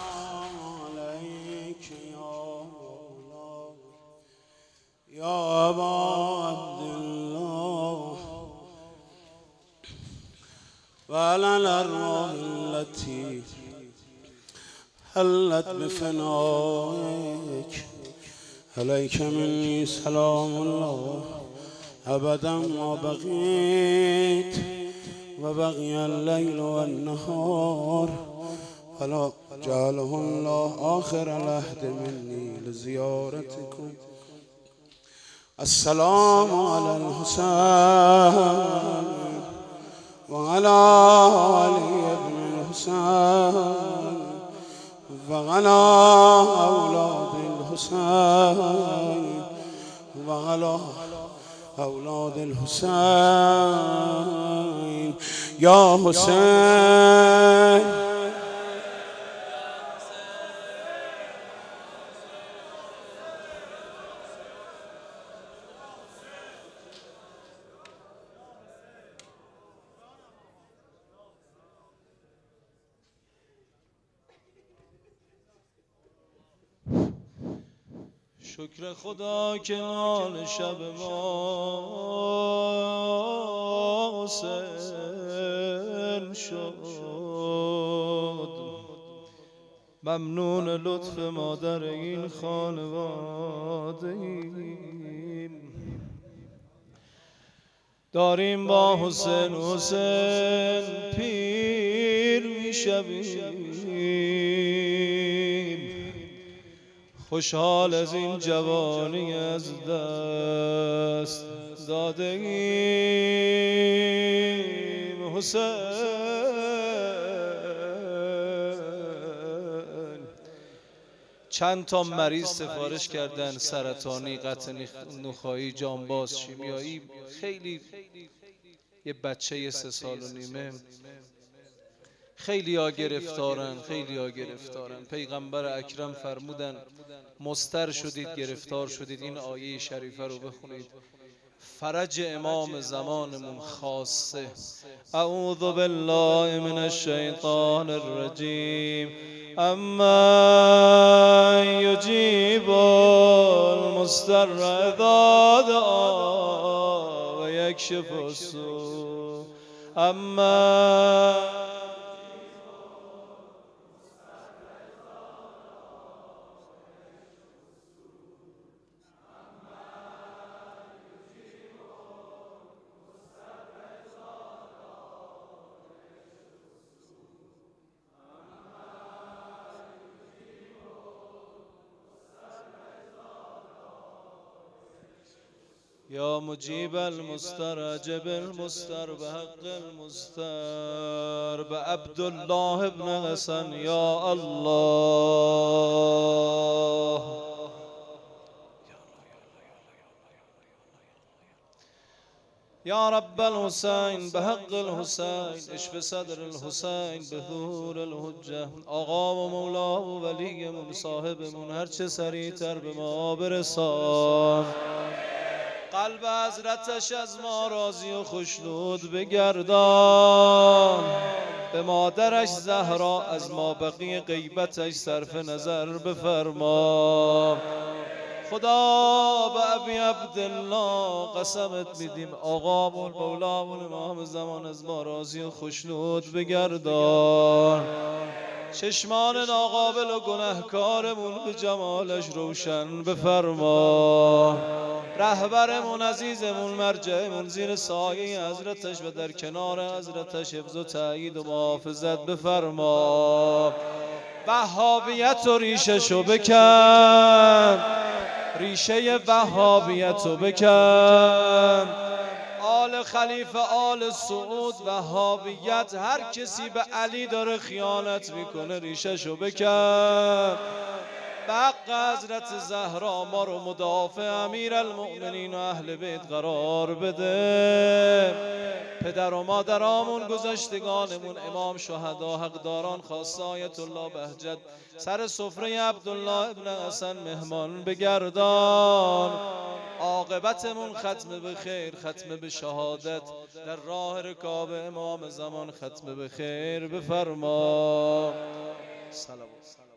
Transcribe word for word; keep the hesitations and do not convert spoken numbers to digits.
السلام عليك يا مولاي يا أبا عبد الله وعلى الأرواح التي حلت بفنائك عليك مني سلام الله أبدا ما بقيت وبقي الليل والنهار ولا جعله الله آخر العهد مني لزيارتكم. السلام على الحسين وعلى علي بن الحسين وعلى أولاد الحسين وعلى أولاد الحسين يا حسين. شکر خدا که نال شب ما حسین شد. ممنون لطف مادر این خانواده ایم. داریم با حسین حسین پیر میشویم. خوشحال از این جوانی از دست داده ایم. حسین چند تا مریض سفارش کردن، سرطانی، قطع نخاعی، جانباز، شیمیایی. خیلی یه بچه یه سه سال و نیمه. خیلی ها گرفتارن، خیلی ها گرفتارن. پیغمبر اکرم فرمودن مضطر شدید، گرفتار شدید، این آیه شریفه رو بخونید. فرج امام زمانمون خاصه. اعوذ بالله من الشیطان الرجیم. اما یجیب المضطر اذا دعا و یکشف السوء. اما یا مجیب المضطر اجب المضطر بحق المضطر به عبدالله ابن حسن یا الله. یا رب الحسین بحق الحسین اشف صدر الحسین بظهور الحجه. آقا و مولا و ولیمون صاحبمون هرچه سریعتر به ما برسان. قلب حضرتش از ما راضی و خوشنود بگردان. به مادرش زهرا از ما بقی غیبتش صرف نظر بفرما. خدا به ابی عبدالله قسمت میدیم آقامون مولامون امام زمان از ما راضی و خوشنود بگردان. چشمان ناقابل و گناهکارمون به جمالش روشن بفرما. رهبرمون عزیزمون مرجعمون زیر سایه حضرتش و در کنار حضرتش حفظ و تأیید و محافظت بفرما. وهابیت و ریششو بکن، ریشه وهابیتو بکن. آل خلیفه آل سعود وهابیت هر کسی به علی داره خیانت میکنه ریششو بکن. به حق حضرت زهرا ما رو مدافع امیر المؤمنین و اهل بیت قرار بده. پدر و مادرامون گذشتگانمون امام شهدا حقداران خاصه آیت الله بهجت سر سفره عبدالله ابن حسن مهمان بگردان. عاقبتمون ختم به خیر، ختم به شهادت در راه رکاب امام زمان ختم به خیر بفرما. سلام.